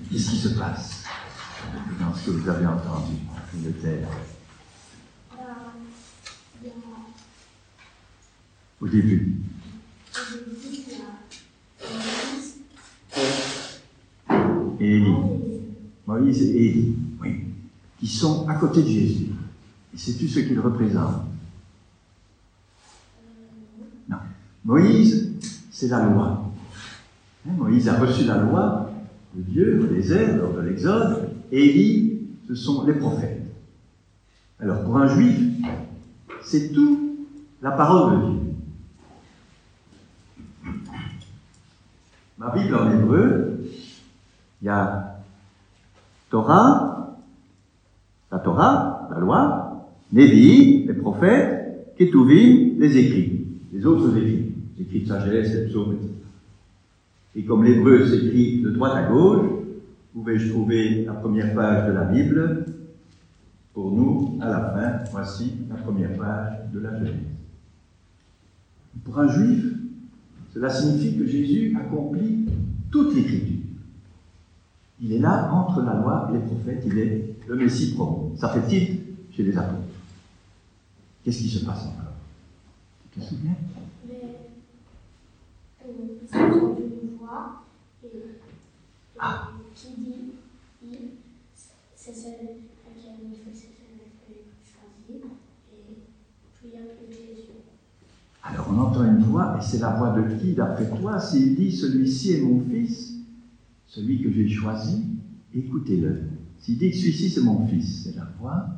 Qu'est-ce qui se passe dans ce que vous avez entendu, le terre? Au début. Et Élie. Moïse et Élie, oui, qui sont à côté de Jésus. Et sais-tu ce qu'ils représentent? Non. Moïse, c'est la loi. Moïse a reçu la loi de Dieu au désert, lors de l'Exode. Élie, ce sont les prophètes. Alors, pour un juif, c'est tout la parole de Dieu. Ma Bible en hébreu, il y a Torah, la loi, Nevi, les prophètes, Ketuvim, les écrits, les autres écrits, les écrits de sagesse, les psaumes, etc. Et comme l'hébreu s'écrit de droite à gauche, pouvais-je trouver la première page de la Bible? Pour nous, à la fin, voici la première page de la Genèse. Pour un juif, cela signifie que Jésus accomplit toute l'écriture. Il est là, entre la loi et les prophètes, il est le Messie promis. Ça fait titre chez les apôtres. Qu'est-ce qui se passe encore? Tu te souviens? Ils ont entendu une voix qui dit c'est celle à qui on fait, c'est celle que j'ai choisie, et puis il y a plus Jésus. Alors on entend une voix, et c'est la voix de qui d'après toi? S'il dit celui-ci est mon fils, celui que j'ai choisi, écoutez-le. S'il dit que celui-ci c'est mon fils, c'est la voix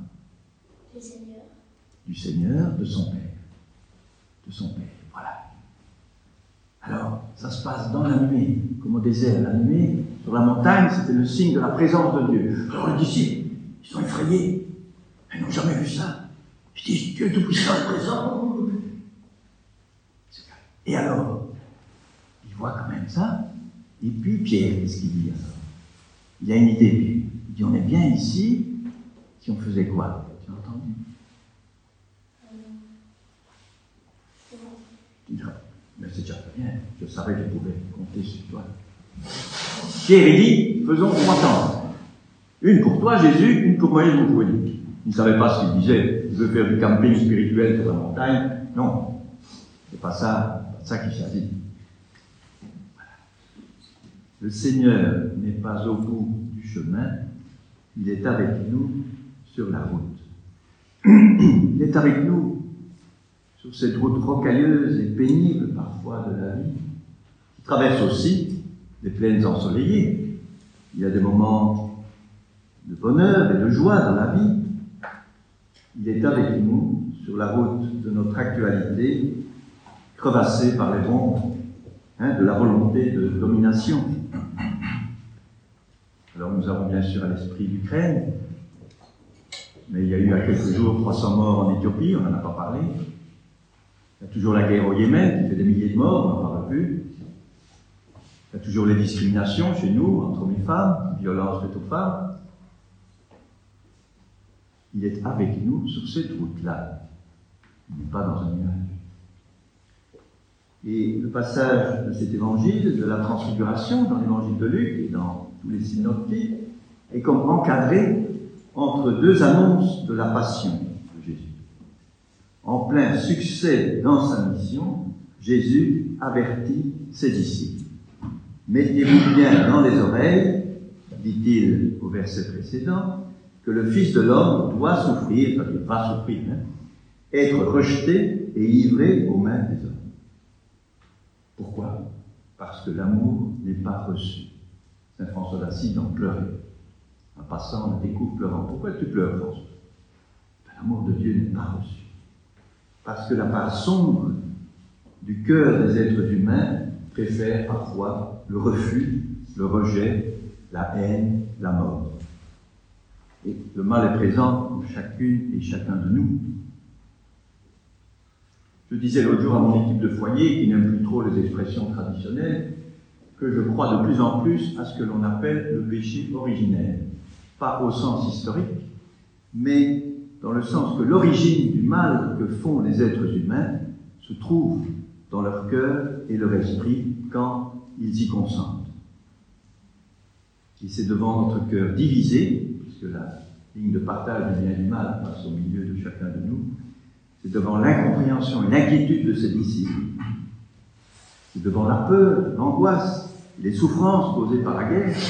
du Seigneur, de son Père. De son Père, voilà. Alors, ça se passe dans la nuit, comme au désert. La nuit, sur la montagne, c'était le signe de la présence de Dieu. Alors les disciples, ils sont effrayés. Ils n'ont jamais vu ça. Ils disent, Dieu Tout-Puissant est présent. Et alors, ils voient quand même ça. Et puis Pierre, qu'est-ce qu'il dit alors? Il a une idée, Pierre. Il dit, on est bien ici, si on faisait quoi? Tu as entendu? Tu diras, mais c'est déjà très bien, je savais que je pouvais compter sur toi. Pierre, il dit, faisons 3 tentes. Une pour toi, Jésus, une pour Moïse, mon Élie. Il ne savait pas ce qu'il disait. Il veut faire du camping spirituel sur la montagne. Non, c'est pas ça qu'il s'agit. Voilà. Le Seigneur n'est pas au bout du chemin, il est avec nous sur la route. Il est avec nous sur cette route rocailleuse et pénible parfois de la vie, qui traverse aussi des plaines ensoleillées. Il y a des moments de bonheur et de joie dans la vie. Il est avec nous sur la route de notre actualité, crevassée par les bombes de la volonté de domination. Alors nous avons bien sûr à l'esprit l'Ukraine, mais il y a eu il y a quelques jours 300 morts en Éthiopie, on n'en a pas parlé. Il y a toujours la guerre au Yémen qui fait des milliers de morts, on n'en parle plus. Il y a toujours les discriminations chez nous, entre hommes et femmes, violences faites aux femmes. Il est avec nous sur cette route-là. Il n'est pas dans un nuage. Et le passage de cet évangile, de la transfiguration, dans l'évangile de Luc et dans tous les synoptiques, est comme encadré entre 2 annonces de la passion de Jésus. En plein succès dans sa mission, Jésus avertit ses disciples. Mettez-vous bien dans les oreilles, dit-il au verset précédent, que le Fils de l'homme doit souffrir, enfin il va souffrir, être rejeté et livré aux mains des hommes. Pourquoi? Parce que l'amour n'est pas reçu. Saint François d'Assise en pleurait. En passant, on le découvre pleurant. Pourquoi tu pleures, François? L'amour de Dieu n'est pas reçu. Parce que la part sombre du cœur des êtres humains préfère parfois le refus, le rejet, la haine, la mort. Et le mal est présent en chacune et chacun de nous. Je disais l'autre jour à mon équipe de foyer, qui n'aime plus trop les expressions traditionnelles, que je crois de plus en plus à ce que l'on appelle le péché originel. Pas au sens historique, mais dans le sens que l'origine du mal que font les êtres humains se trouve dans leur cœur et leur esprit quand ils y consentent. Et c'est devant notre cœur divisé, puisque la ligne de partage du bien et du mal passe au milieu de chacun de nous, c'est devant l'incompréhension et l'inquiétude de ses disciples, c'est devant la peur, l'angoisse et les souffrances causées par la guerre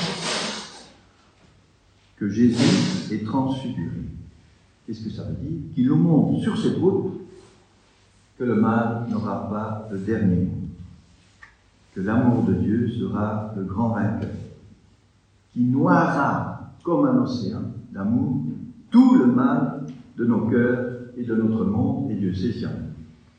que Jésus est transfiguré. Qu'est-ce que ça veut dire? Qu'il nous montre sur cette route que le mal n'aura pas le dernier mot, que l'amour de Dieu sera le grand vainqueur, qui noiera comme un océan d'amour tout le mal de nos cœurs et de notre monde, et Dieu sait si en est.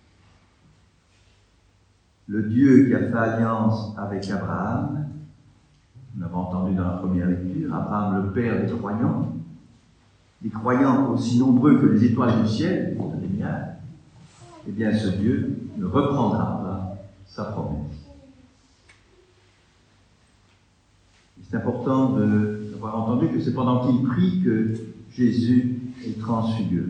Le Dieu qui a fait alliance avec Abraham, nous l'avons entendu dans la première lecture, Abraham le père des croyants aussi nombreux que les étoiles du ciel, les milliards, eh bien ce Dieu ne reprendra pas sa promesse. C'est important d'avoir entendu que c'est pendant qu'il prie que Jésus est transfiguré.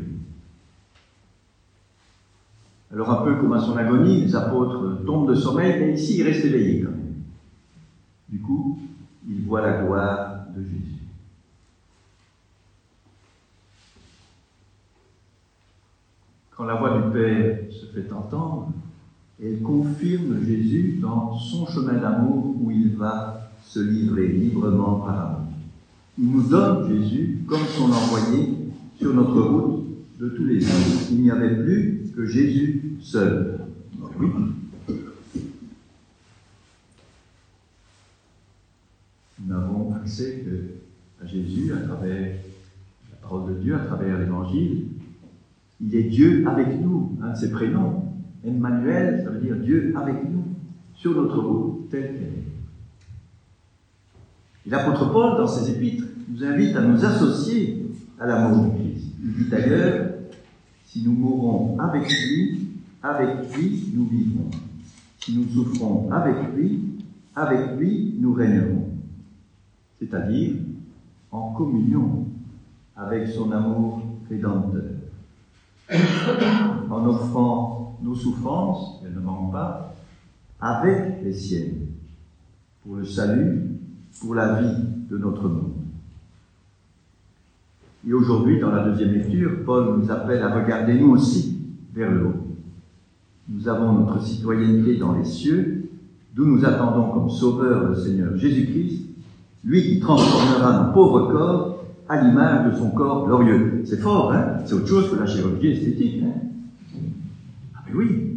Alors un peu comme à son agonie, les apôtres tombent de sommeil, mais ici ils restent éveillés quand même. Du coup, ils voient la gloire de Jésus. Quand la voix du Père se fait entendre, elle confirme Jésus dans son chemin d'amour où il va se livrer librement par amour. Il nous donne Jésus comme son envoyé sur notre route de tous les jours. Il n'y avait plus que Jésus seul. Oui. Nous n'avons accès à Jésus à travers la parole de Dieu, à travers l'Évangile. Il est Dieu avec nous, un de ses prénoms. Emmanuel, ça veut dire Dieu avec nous, sur notre route telle qu'elle est. Et l'apôtre Paul, dans ses épîtres, nous invite à nous associer à l'amour du Christ. Il dit d'ailleurs, si nous mourrons avec lui, nous vivrons. Si nous souffrons avec lui, nous régnerons. C'est-à-dire en communion avec son amour rédempteur. En offrant nos souffrances, elles ne manquent pas, avec les siennes, pour le salut, pour la vie de notre monde. Et aujourd'hui, dans la deuxième lecture, Paul nous appelle à regarder nous aussi vers le haut. Nous avons notre citoyenneté dans les cieux, d'où nous attendons comme sauveur le Seigneur Jésus-Christ, lui qui transformera nos pauvres corps à l'image de son corps glorieux. C'est fort, hein? C'est autre chose que la chirurgie esthétique, hein? Ah mais oui!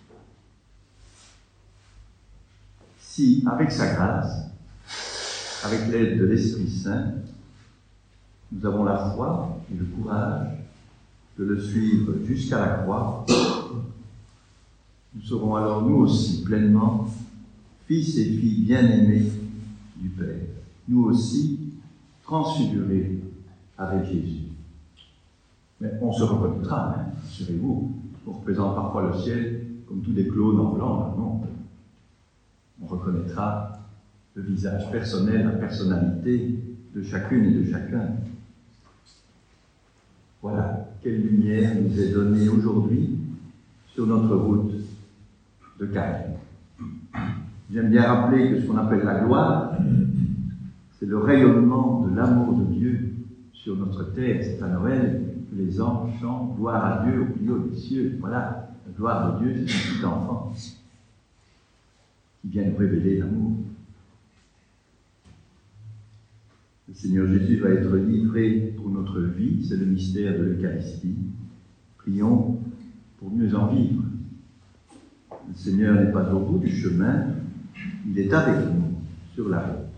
Si, avec sa grâce, avec l'aide de l'Esprit Saint, nous avons la foi et le courage de le suivre jusqu'à la croix, nous serons alors nous aussi pleinement fils et filles bien-aimés du Père, nous aussi transfigurés avec Jésus. Mais on se reconnaîtra, hein, assurez-vous. On représente parfois le ciel comme tous des clones en blanc, non. On reconnaîtra le visage personnel, la personnalité de chacune et de chacun. Voilà, quelle lumière nous est donnée aujourd'hui sur notre route de carême. J'aime bien rappeler que ce qu'on appelle la gloire, c'est le rayonnement de l'amour de Dieu sur notre terre. C'est à Noël que les anges chantent « Gloire à Dieu au plus haut des cieux ». Voilà, la gloire de Dieu, c'est un petit enfant qui vient nous révéler l'amour. Le Seigneur Jésus va être livré pour notre vie, c'est le mystère de l'Eucharistie. Prions pour mieux en vivre. Le Seigneur n'est pas au bout du chemin, il est avec nous sur la route.